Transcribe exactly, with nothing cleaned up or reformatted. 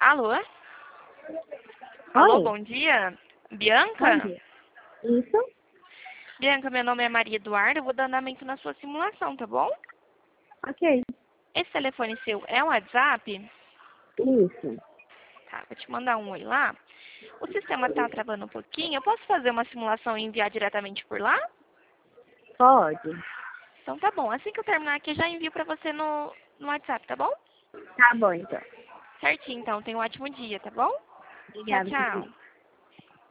Alô? Alô, Oi, bom dia. Bianca? bom dia. Isso? Bianca, meu nome é Maria Eduarda, eu vou dar andamento na sua simulação, tá bom? Ok. Esse telefone seu é um WhatsApp? Isso. Tá, vou te mandar um oi lá. O sistema tá travando um pouquinho, eu posso fazer uma simulação e enviar diretamente por lá? Pode. Então tá bom, assim que eu terminar aqui, já envio pra você no, no WhatsApp, tá bom? Tá bom, então. Certinho, então. Tenha um ótimo dia, tá bom? Tchau, Obrigada por tchau. tudo.